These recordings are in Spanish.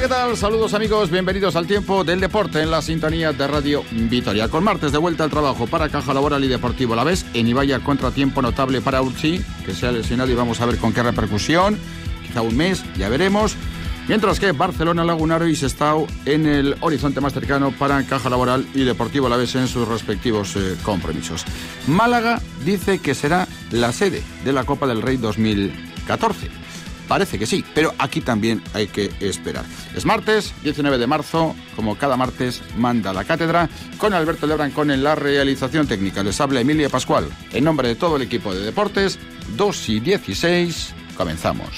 tal? Saludos amigos, bienvenidos al tiempo del deporte en la sintonía de Radio Vitoria. Con martes de vuelta al trabajo para Caja Laboral y Deportivo Alavés. En Ibaya, contratiempo notable para Urchi, que se ha lesionado y vamos a ver con qué repercusión. Quizá un mes, ya veremos. Mientras que Barcelona, Lagunaro y Sestao en el horizonte más cercano para Caja Laboral y Deportivo Alavés en sus respectivos compromisos. Málaga dice que será la sede de la Copa del Rey 2014. Parece que sí, pero aquí también hay que esperar. Es martes, 19 de marzo, como cada martes manda la cátedra, con Alberto Lebrancón en la realización técnica. Les habla Emilia Pascual. En nombre de todo el equipo de deportes, 2:16, comenzamos.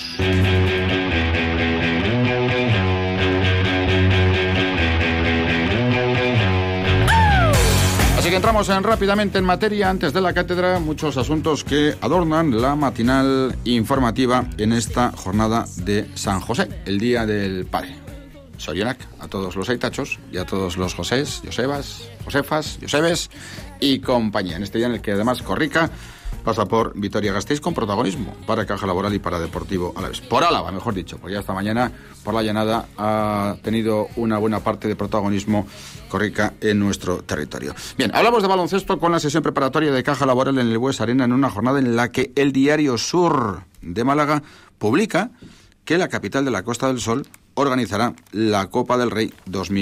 Así que entramos rápidamente en materia. Antes de la cátedra, muchos asuntos que adornan la matinal informativa en esta jornada de San José, el Día del Padre. Sorionak a todos los aitachos y a todos los Josés, Josebas, Josefas, Josebes y compañía. En este día en el que además Corrica pasa por Vitoria-Gasteiz con protagonismo para Caja Laboral y para Deportivo Alavés. Por Álava, mejor dicho, porque ya esta mañana por la llanada ha tenido una buena parte de protagonismo Corrica en nuestro territorio. Bien, hablamos de baloncesto con la sesión preparatoria de Caja Laboral en el Bues Arena en una jornada en la que el diario Sur de Málaga publica que la capital de la Costa del Sol organizará la Copa del Rey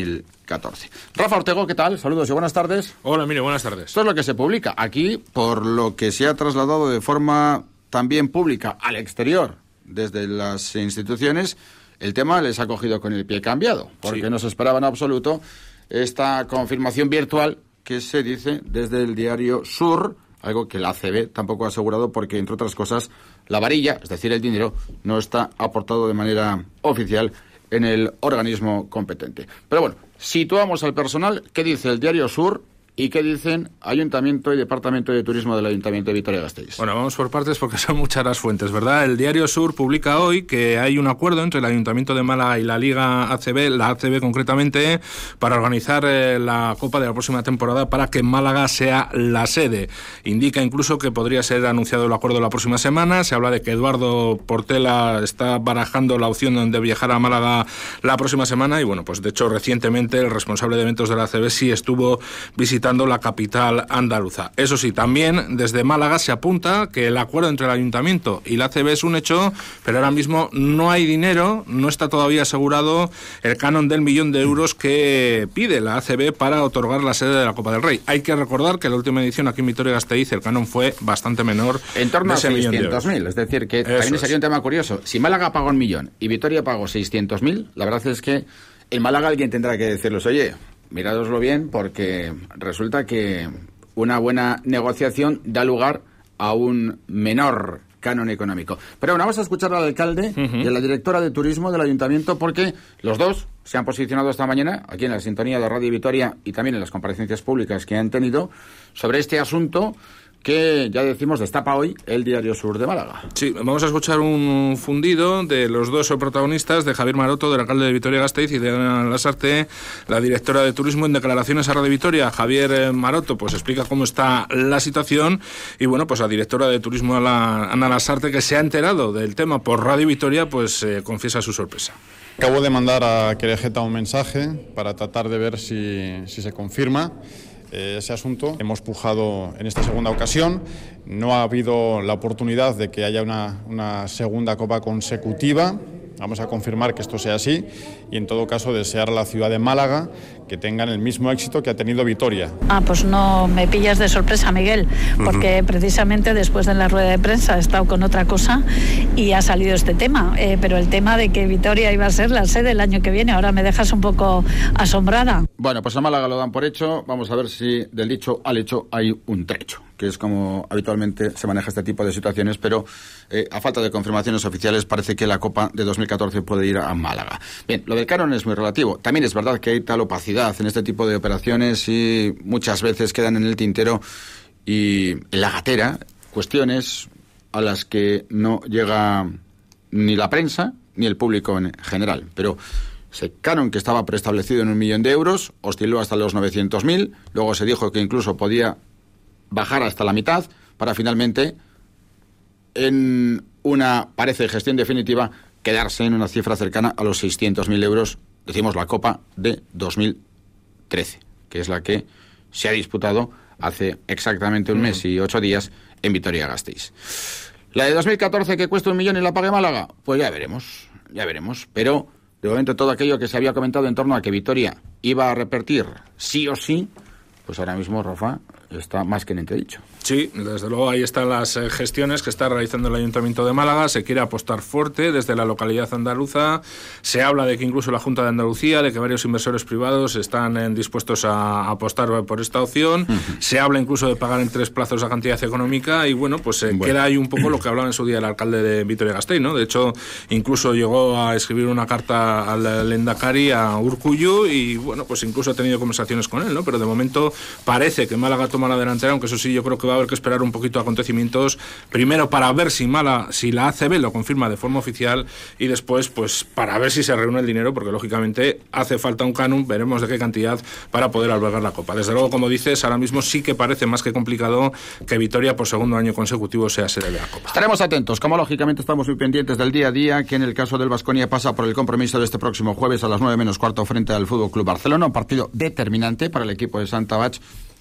2014. Rafa Ortego, ¿qué tal? Saludos y buenas tardes. Hola, Emilio, buenas tardes. Esto es lo que se publica aquí, por lo que se ha trasladado de forma también pública al exterior desde las instituciones. El tema les ha cogido con el pie cambiado, porque sí, no se esperaba en absoluto esta confirmación virtual que se dice desde el diario Sur, algo que la ACB tampoco ha asegurado porque, entre otras cosas, la varilla, es decir, el dinero, no está aportado de manera oficial en el organismo competente. Pero bueno, situamos al personal. ¿Qué dice el diario Sur? ¿Y qué dicen Ayuntamiento y Departamento de Turismo del Ayuntamiento de Vitoria-Gasteiz? Bueno, vamos por partes porque son muchas las fuentes, ¿verdad? El diario Sur publica hoy que hay un acuerdo entre el Ayuntamiento de Málaga y la Liga ACB, la ACB concretamente, para organizar la Copa de la próxima temporada para que Málaga sea la sede. Indica incluso que podría ser anunciado el acuerdo la próxima semana. Se habla de que Eduardo Portela está barajando la opción de viajar a Málaga la próxima semana y bueno, pues de hecho recientemente el responsable de eventos de la ACB sí estuvo visitando la capital andaluza. Eso sí, también desde Málaga se apunta que el acuerdo entre el Ayuntamiento y la ACB es un hecho, pero ahora mismo no hay dinero, no está todavía asegurado el canon del 1.000.000 de euros que pide la ACB para otorgar la sede de la Copa del Rey. Hay que recordar que en la última edición aquí en Vitoria-Gasteiz el canon fue bastante menor, en torno a 600.000, es decir, que eso también sería un tema curioso. Si Málaga pagó 1.000.000 y Vitoria pagó 600.000, la verdad es que en Málaga alguien tendrá que decirles, oye, miradoslo bien, porque resulta que una buena negociación da lugar a un menor canon económico. Pero bueno, vamos a escuchar al alcalde y a la directora de turismo del ayuntamiento, porque los dos se han posicionado esta mañana aquí en la sintonía de Radio Vitoria y también en las comparecencias públicas que han tenido sobre este asunto que, ya decimos, destapa hoy el diario Sur de Málaga. Sí, vamos a escuchar un fundido de los dos protagonistas, de Javier Maroto, del alcalde de Vitoria-Gasteiz, y de Ana Lasarte, la directora de turismo, en declaraciones a Radio Vitoria. Javier Maroto pues explica cómo está la situación y bueno, pues la directora de turismo, Ana Lasarte, que se ha enterado del tema por Radio Vitoria, pues confiesa su sorpresa. Acabo de mandar a Querejeta un mensaje para tratar de ver si se confirma ese asunto. Hemos pujado en esta segunda ocasión, no ha habido la oportunidad de que haya una segunda copa consecutiva. Vamos a confirmar que esto sea así y en todo caso desear a la ciudad de Málaga que tengan el mismo éxito que ha tenido Vitoria. Pues no me pillas de sorpresa, Miguel, porque precisamente después de la rueda de prensa he estado con otra cosa y ha salido este tema, pero el tema de que Vitoria iba a ser la sede el año que viene, ahora me dejas un poco asombrada. Bueno, pues a Málaga lo dan por hecho. Vamos a ver si del dicho al hecho hay un trecho, que es como habitualmente se maneja este tipo de situaciones, pero a falta de confirmaciones oficiales parece que la Copa de 2014 puede ir a Málaga. Bien, lo del canon es muy relativo. También es verdad que hay tal opacidad en este tipo de operaciones y muchas veces quedan en el tintero y en la gatera cuestiones a las que no llega ni la prensa ni el público en general. Pero ese canon, que estaba preestablecido en 1.000.000 de euros, osciló hasta los 900.000, luego se dijo que incluso podía bajar hasta la mitad, para finalmente, en una, parece, gestión definitiva, quedarse en una cifra cercana a los 600.000 euros decimos la Copa de 2013, que es la que se ha disputado hace exactamente un mes y 8 días en Vitoria-Gasteiz. La de 2014, que cuesta 1 millón y la pague Málaga, pues ya veremos, pero de momento todo aquello que se había comentado en torno a que Vitoria iba a repetir sí o sí, pues ahora mismo, Rafa, está más que en entredicho. Sí, desde luego ahí están las gestiones que está realizando el Ayuntamiento de Málaga. Se quiere apostar fuerte desde la localidad andaluza. Se habla de que incluso la Junta de Andalucía, de que varios inversores privados están dispuestos a apostar por esta opción. Se habla incluso de pagar en 3 plazos la cantidad económica y bueno, pues queda ahí un poco lo que hablaba en su día el alcalde de Vitoria-Gasteiz, ¿no? De hecho, incluso llegó a escribir una carta al Lehendakari, a Urkullu, y bueno, pues incluso ha tenido conversaciones con él, ¿no? Pero de momento parece que Málaga toma la delantera, aunque eso sí, yo creo que va a haber que esperar un poquito acontecimientos, primero para ver si la ACB lo confirma de forma oficial y después pues para ver si se reúne el dinero, porque lógicamente hace falta un canon, veremos de qué cantidad para poder albergar la Copa. Desde luego, como dices, ahora mismo sí que parece más que complicado que Vitoria por segundo año consecutivo sea sede de la Copa. Estaremos atentos, como lógicamente estamos muy pendientes del día a día, que en el caso del Baskonia pasa por el compromiso de este próximo jueves a las 9:15 frente al FC Barcelona, un partido determinante para el equipo de Santa Bach.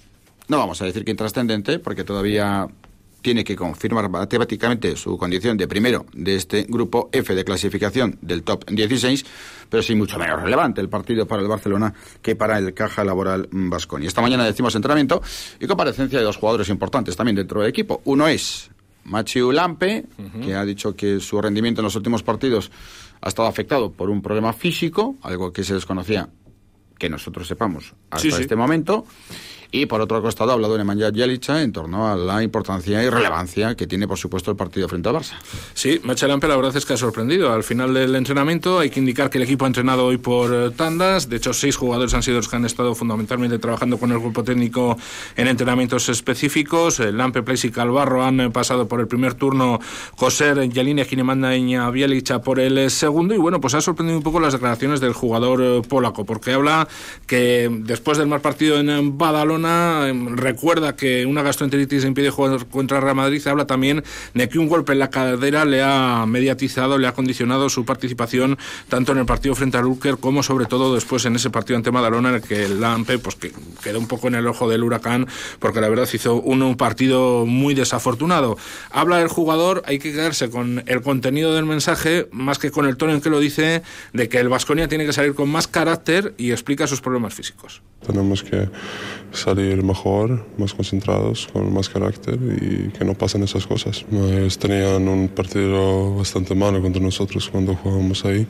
No vamos a decir que intrascendente, porque todavía tiene que confirmar matemáticamente su condición de primero de este grupo F de clasificación del top 16, pero sí mucho menos relevante el partido para el Barcelona que para el Caja Laboral Baskonia. Esta mañana decimos entrenamiento y comparecencia de 2 jugadores importantes también dentro del equipo. Uno es Mathieu Lampe, que ha dicho que su rendimiento en los últimos partidos ha estado afectado por un problema físico, algo que se desconocía, que nosotros sepamos hasta este momento. Y por otro costado ha hablado Nemanja Bjelica en torno a la importancia y relevancia que tiene, por supuesto, el partido frente al Barça. Sí, Mathieu Lampe la verdad es que ha sorprendido. Al final del entrenamiento hay que indicar que el equipo ha entrenado hoy por tandas. De hecho, 6 jugadores han sido los que han estado fundamentalmente trabajando con el grupo técnico en entrenamientos específicos. Lampe, Place y Calvarro han pasado por el primer turno, José Jelinek y Nemanja Bjelica por el segundo. Y bueno, pues ha sorprendido un poco las declaraciones del jugador polaco, porque habla que después del mal partido en Badalona recuerda que una gastroenteritis le impide jugar contra Real Madrid. Habla también de que un golpe en la cadera le ha mediatizado, le ha condicionado su participación tanto en el partido frente al Ulker como sobre todo después en ese partido ante Badalona, en el que el Lampe pues que quedó un poco en el ojo del huracán, porque la verdad hizo un partido muy desafortunado. Habla del jugador, hay que quedarse con el contenido del mensaje más que con el tono en que lo dice, de que el Baskonia tiene que salir con más carácter, y explica sus problemas físicos. Tenemos que salir mejor, más concentrados, con más carácter, y que no pasen esas cosas. Ellos tenían un partido bastante malo contra nosotros cuando jugábamos ahí,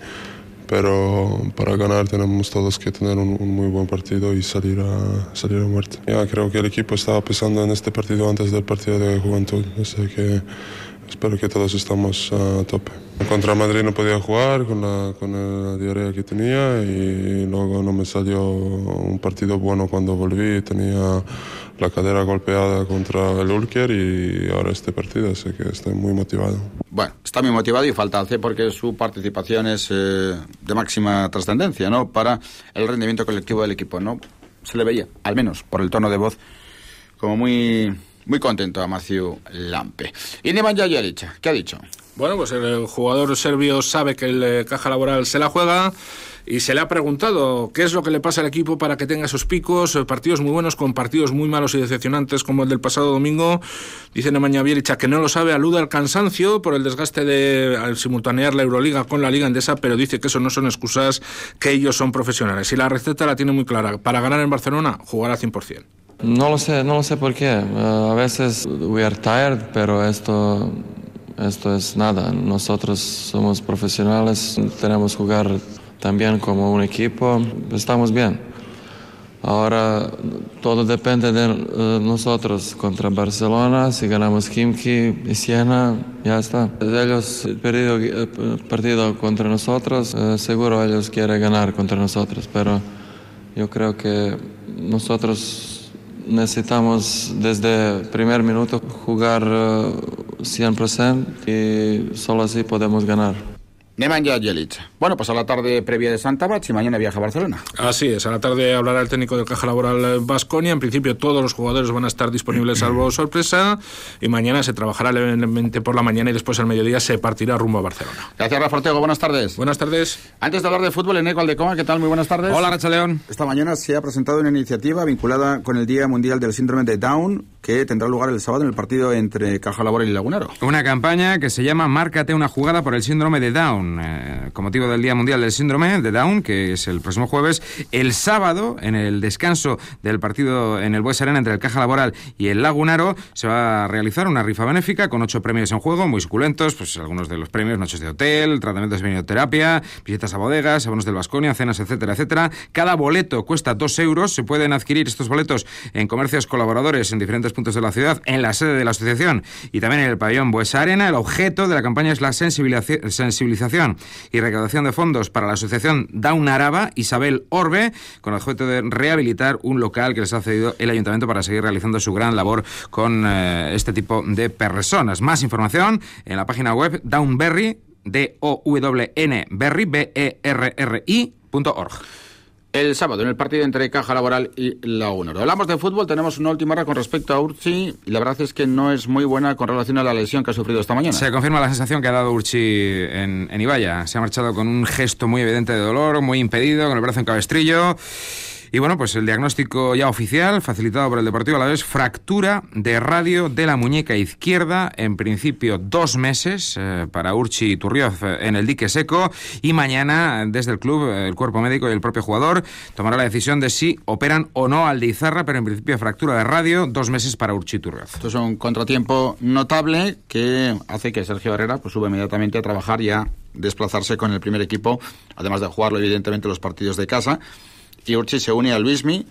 pero para ganar tenemos todos que tener un muy buen partido y salir a muerte. Ya creo que el equipo estaba pensando en este partido antes del partido de Juventud, así que espero que todos estamos a tope. Contra Madrid no podía jugar con la diarrea que tenía, y luego no me salió un partido bueno cuando volví. Tenía la cadera golpeada contra el Ulker y ahora este partido, así que estoy muy motivado. Bueno, está muy motivado y falta hacer porque su participación es de máxima trascendencia, ¿no? Para el rendimiento colectivo del equipo, ¿no? Se le veía, al menos por el tono de voz, como muy contento a Mathieu Lampe. Y Nemanja Bjelica, ¿qué ha dicho? Bueno, pues el jugador serbio sabe que el Caja Laboral se la juega y se le ha preguntado qué es lo que le pasa al equipo para que tenga esos picos, partidos muy buenos con partidos muy malos y decepcionantes como el del pasado domingo. Dice Nemanja Bjelica que no lo sabe, alude al cansancio por el desgaste al simultanear la Euroliga con la Liga Endesa, pero dice que eso no son excusas, que ellos son profesionales. Y la receta la tiene muy clara: para ganar en Barcelona, jugar al 100%. No lo sé por qué. A veces we are tired, pero esto es nada. Nosotros somos profesionales, tenemos que jugar también como un equipo. Estamos bien. Ahora todo depende de nosotros contra Barcelona. Si ganamos Khimki y Siena, ya está. Ellos perdido el partido contra nosotros, seguro ellos quieren ganar contra nosotros, pero yo creo que nosotros necesitamos desde el primer minuto jugar 100% y solo así podemos ganar. Nemanja Jelic. Bueno, pues a la tarde previa de Santa Bach y mañana viaja a Barcelona. Así es, a la tarde hablará el técnico del Caja Laboral Baskonia. En principio todos los jugadores van a estar disponibles salvo sorpresa, y mañana se trabajará levemente por la mañana y después al mediodía se partirá rumbo a Barcelona. Gracias, Rafa Ortego, buenas tardes. Buenas tardes. Antes de hablar de fútbol, Eneco Aldecoma, ¿qué tal? Muy buenas tardes. Hola, Racha León. Esta mañana se ha presentado una iniciativa vinculada con el Día Mundial del Síndrome de Down, que tendrá lugar el sábado en el partido entre Caja Laboral y Lagunaro. Una campaña que se llama Márcate una jugada por el síndrome de Down, con motivo del Día Mundial del Síndrome de Down, que es el próximo jueves. El sábado, en el descanso del partido en el Bues Arena entre el Caja Laboral y el Lagunaro, se va a realizar una rifa benéfica con 8 premios en juego, muy suculentos, pues algunos de los premios: noches de hotel, tratamientos de benioterapia, visitas a bodegas, abonos del Baskonia, cenas, etcétera, etcétera. Cada boleto cuesta 2 euros. Se pueden adquirir estos boletos en comercios colaboradores en diferentes puntos de la ciudad, en la sede de la asociación y también en el pabellón Bues Arena. El objeto de la campaña es la sensibilización y recaudación de fondos para la asociación Down Araba Isabel Orbe, con el objeto de rehabilitar un local que les ha cedido el ayuntamiento para seguir realizando su gran labor con este tipo de personas. Más información en la página web downberry, DOWN-berry.org. El sábado, en el partido entre Caja Laboral y Lagunaro. Hablamos de fútbol, tenemos una última hora con respecto a Urchi, y la verdad es que no es muy buena con relación a la lesión que ha sufrido esta mañana. Se confirma la sensación que ha dado Urchi en Ibaya. Se ha marchado con un gesto muy evidente de dolor, muy impedido, con el brazo en cabestrillo. Y bueno, pues el diagnóstico ya oficial, facilitado por el Deportivo Alavés: fractura de radio de la muñeca izquierda, en principio 2 meses para Urchi Turrioz en el dique seco, y mañana desde el club, el cuerpo médico y el propio jugador tomará la decisión de si operan o no al de Izarra, pero en principio fractura de radio, 2 meses para Urchi Turrioz. Esto es un contratiempo notable que hace que Sergio Herrera pues suba inmediatamente a trabajar y a desplazarse con el primer equipo, además de jugarlo evidentemente los partidos de casa. Y Urchi se une a Luismi,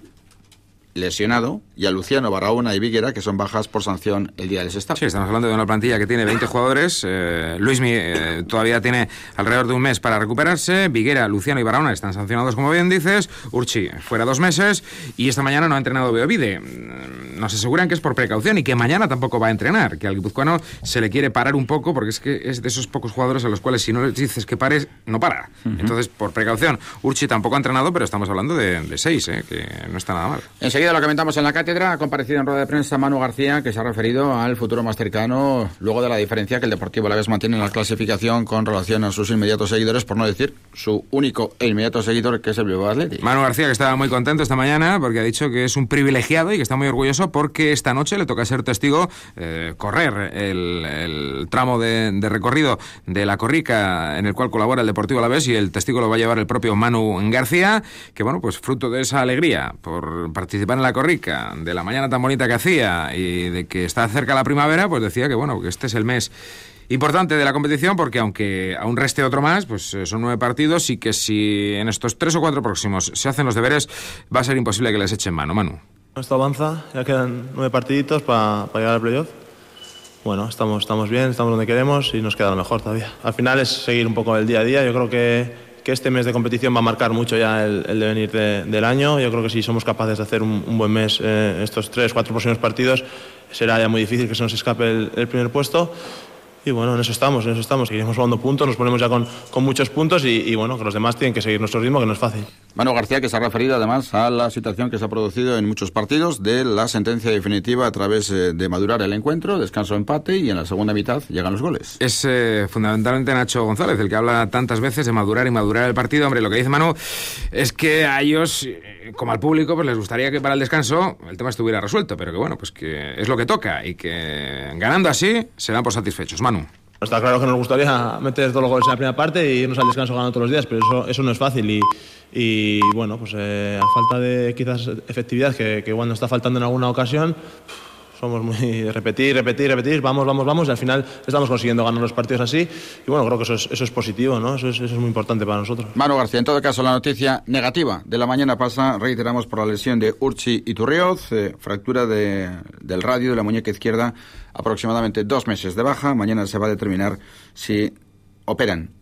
lesionado, y a Luciano, Barahona y Viguera, que son bajas por sanción el día del Sestao. Sí, estamos hablando de una plantilla que tiene 20 jugadores. Luismi todavía tiene alrededor de un mes para recuperarse. Viguera, Luciano y Barahona están sancionados, como bien dices. Urchi fuera 2 meses, y esta mañana no ha entrenado Beovide. Nos aseguran que es por precaución y que mañana tampoco va a entrenar, que al guipuzcoano se le quiere parar un poco, porque es que es de esos pocos jugadores a los cuales si no les dices que pares, no para. Entonces, por precaución, Urchi tampoco ha entrenado, pero estamos hablando de 6, que no está nada mal. Enseguida lo comentamos en la cátedra. Ha comparecido en rueda de prensa Manu García, que se ha referido al futuro más cercano, luego de la diferencia que el Deportivo Alavés mantiene en la clasificación con relación a sus inmediatos seguidores, por no decir su único e inmediato seguidor, que es el Bilbao Athletic. Manu García, que estaba muy contento esta mañana porque ha dicho que es un privilegiado y que está muy orgulloso porque esta noche le toca ser testigo, correr el tramo de recorrido de la Corrica en el cual colabora el Deportivo Alavés, y el testigo lo va a llevar el propio Manu García, que bueno, pues fruto de esa alegría por participar en la Corrica, de la mañana tan bonita que hacía y de que está cerca la primavera, pues decía que bueno, que este es el mes importante de la competición, porque aunque aún reste otro más, pues son 9 partidos, y que si en estos 3 o 4 próximos se hacen los deberes, va a ser imposible que les echen mano. Manu. Esto avanza, ya quedan 9 partiditos para llegar al playoff. Bueno, estamos bien, estamos donde queremos y nos queda lo mejor todavía. Al final es seguir un poco el día a día. Yo creo que este mes de competición va a marcar mucho ya el devenir del año. Yo creo que si somos capaces de hacer un buen mes estos 3 o 4 próximos partidos, será ya muy difícil que se nos escape el primer puesto. Y bueno, en eso estamos, seguiremos jugando puntos, nos ponemos ya con muchos puntos y bueno, que los demás tienen que seguir nuestro ritmo, que no es fácil. Manu García, que se ha referido además a la situación que se ha producido en muchos partidos de la sentencia definitiva a través de madurar el encuentro, descanso, empate, y en la segunda mitad llegan los goles. Es fundamentalmente Nacho González el que habla tantas veces de madurar y madurar el partido. Hombre, lo que dice Manu es que a ellos, como al público, pues les gustaría que para el descanso el tema estuviera resuelto, pero que bueno, pues que es lo que toca y que ganando así se dan por satisfechos. Manu. Está claro que nos gustaría meter todos los goles en la primera parte e irnos al descanso ganando todos los días, pero eso no es fácil y bueno, pues a falta de quizás efectividad, que igual nos está faltando en alguna ocasión, somos muy repetir, vamos, y al final estamos consiguiendo ganar los partidos así, y bueno, creo que eso es positivo, ¿no? Eso es muy importante para nosotros. Manu García, en todo caso, la noticia negativa de la mañana pasa, reiteramos, por la lesión de Urchi Iturrioz, fractura del radio de la muñeca izquierda, aproximadamente 2 meses de baja. Mañana se va a determinar si operan o no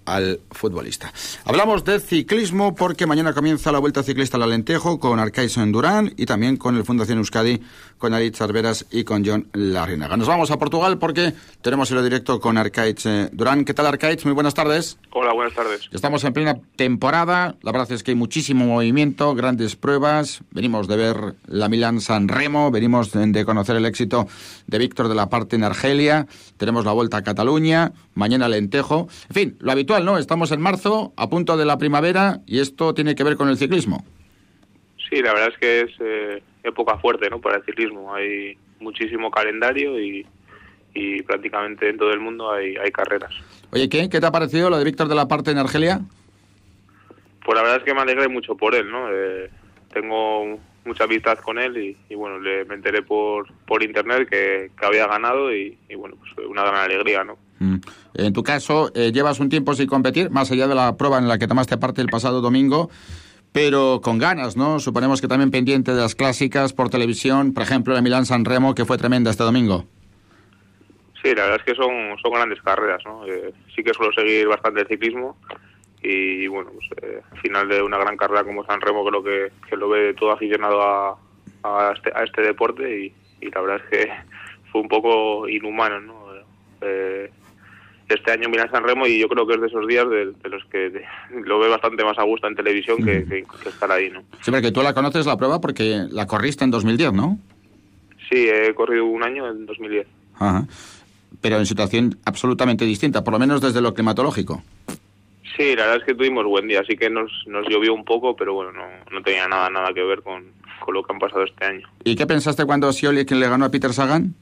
al futbolista. Hablamos de ciclismo porque mañana comienza la Vuelta Ciclista al Alentejo con Arkaitz Durán y también con el Fundación Euskadi, con Aritz Arberas y con Jon Larrinaga. Nos vamos a Portugal porque tenemos hilo directo con Arkaitz Durán. ¿Qué tal, Arkaitz? Muy buenas tardes. Hola, buenas tardes. Estamos en plena temporada, la verdad es que hay muchísimo movimiento, grandes pruebas, venimos de ver la Milán-San Remo, venimos de conocer el éxito de Víctor de la Parte en Argelia, tenemos la Vuelta a Cataluña, mañana Alentejo, en fin, lo habitual, ¿no? Estamos en marzo, a punto de la primavera, y esto tiene que ver con el ciclismo. Sí, la verdad es que es época fuerte, ¿no?, para el ciclismo. Hay muchísimo calendario y prácticamente en todo el mundo hay carreras. Oye, ¿qué te ha parecido lo de Víctor de la Parte en Argelia? Pues la verdad es que me alegré mucho por él, ¿no? Tengo mucha amistad con él y bueno, me enteré por internet que había ganado y bueno, pues una gran alegría, ¿no? En tu caso, llevas un tiempo sin competir, más allá de la prueba en la que tomaste parte el pasado domingo, pero con ganas, ¿no? Suponemos que también pendiente de las clásicas por televisión, por ejemplo, la Milán-San Remo, que fue tremenda este domingo. Sí, la verdad es que son grandes carreras, ¿no? Sí que suelo seguir bastante el ciclismo y bueno, pues al final de una gran carrera como San Remo creo que lo ve todo aficionado a este deporte y la verdad es que fue un poco inhumano, ¿no? Este año Milán-San Remo y yo creo que es de esos días de los que lo ve bastante más a gusto en televisión que estar ahí, ¿no? Sí, porque tú la conoces la prueba porque la corriste en 2010, ¿no? Sí, he corrido un año en 2010. Ajá. Pero en situación absolutamente distinta, por lo menos desde lo climatológico. Sí, la verdad es que tuvimos buen día, así que nos llovió un poco, pero bueno, no tenía nada que ver con lo que han pasado este año. ¿Y qué pensaste cuando Scioli quien le ganó a Peter Sagan?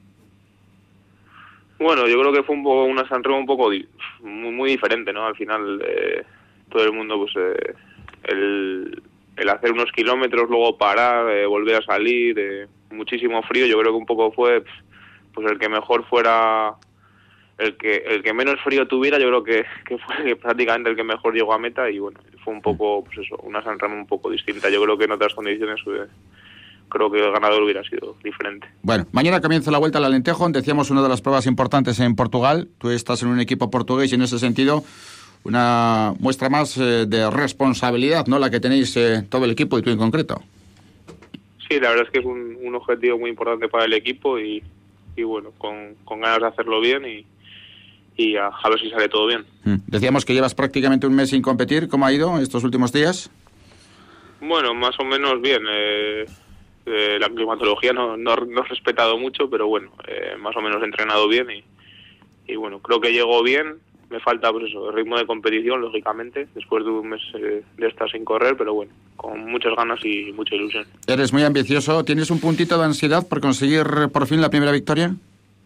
Bueno, yo creo que fue una San Remo un poco muy diferente, ¿no? Al final todo el mundo, pues el hacer unos kilómetros, luego parar, volver a salir, muchísimo frío, yo creo que un poco fue pues el que mejor fuera, el que menos frío tuviera, yo creo que fue prácticamente el que mejor llegó a meta y bueno, fue un poco, pues eso, una San Remo un poco distinta. Yo creo que en otras condiciones creo que el ganador hubiera sido diferente. Bueno, mañana comienza la Vuelta al Alentejo, decíamos una de las pruebas importantes en Portugal. Tú estás en un equipo portugués y en ese sentido una muestra más de responsabilidad, ¿no? La que tenéis todo el equipo y tú en concreto. Sí, la verdad es que es un objetivo muy importante para el equipo y bueno, con ganas de hacerlo bien y a ver si sale todo bien. Decíamos que llevas prácticamente un mes sin competir. ¿Cómo ha ido estos últimos días? Bueno, más o menos bien. La climatología no he respetado mucho, pero bueno, más o menos he entrenado bien y bueno, creo que llego bien. Me falta, pues eso, el ritmo de competición, lógicamente, después de un mes de estar sin correr, pero bueno, con muchas ganas y mucha ilusión. Eres muy ambicioso. ¿Tienes un puntito de ansiedad por conseguir por fin la primera victoria?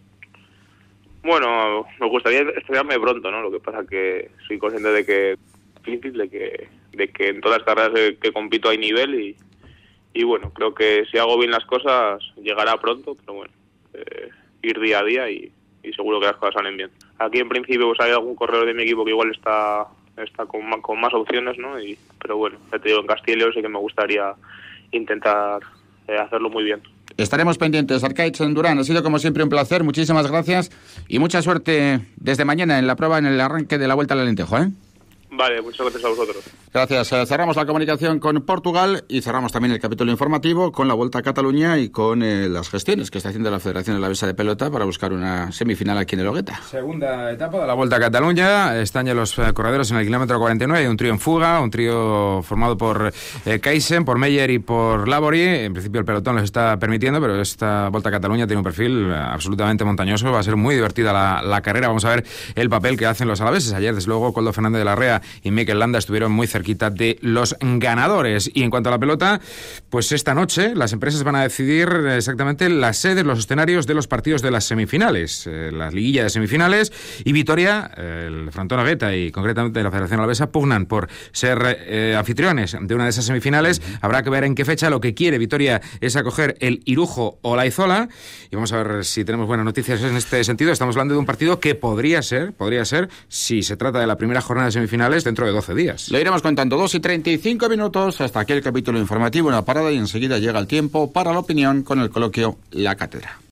Bueno, me gustaría estrenarme pronto, ¿no? Lo que pasa que soy consciente de que es difícil, de que en todas las carreras que compito hay nivel y bueno, creo que si hago bien las cosas llegará pronto, pero bueno, ir día a día y seguro que las cosas salen bien. Aquí en principio pues hay algún corredor de mi equipo que igual está con más opciones, ¿no? Pero bueno, ya te digo, en Castilla y León sí que me gustaría intentar hacerlo muy bien. Estaremos pendientes. Arkaitz Durán, ha sido como siempre un placer, muchísimas gracias y mucha suerte desde mañana en la prueba, en el arranque de la Vuelta al Alentejo, ¿eh? Vale, muchas gracias a vosotros. Gracias. Cerramos la comunicación con Portugal y cerramos también el capítulo informativo con la Vuelta a Cataluña y con las gestiones que está haciendo la Federación Alavesa de Pelota para buscar una semifinal aquí en el Ogueta. Segunda etapa de la Vuelta a Cataluña. Están ya los corredores en el kilómetro 49. Hay un trío en fuga, un trío formado por Kaysen, por Meyer y por Laborie. En principio el pelotón les está permitiendo, pero esta Vuelta a Cataluña tiene un perfil absolutamente montañoso. Va a ser muy divertida la carrera. Vamos a ver el papel que hacen los alaveses. Ayer, desde luego, Koldo Fernández de la Rea y Mikel Landa estuvieron muy cerquita de los ganadores. Y en cuanto a la pelota, pues esta noche las empresas van a decidir exactamente las sedes, los escenarios de los partidos de las semifinales, la liguilla de semifinales, y Vitoria, el Frontón Ogueta y concretamente la Federación Alavesa pugnan por ser anfitriones de una de esas semifinales. Habrá que ver en qué fecha. Lo que quiere Vitoria es acoger el Irujo o la Izola y vamos a ver si tenemos buenas noticias en este sentido. Estamos hablando de un partido que podría ser, si se trata de la primera jornada de semifinales, dentro de 12 días. Lo iremos contando. 2:35. Hasta aquí el capítulo informativo, una parada y enseguida llega el tiempo para la opinión con el coloquio La Cátedra.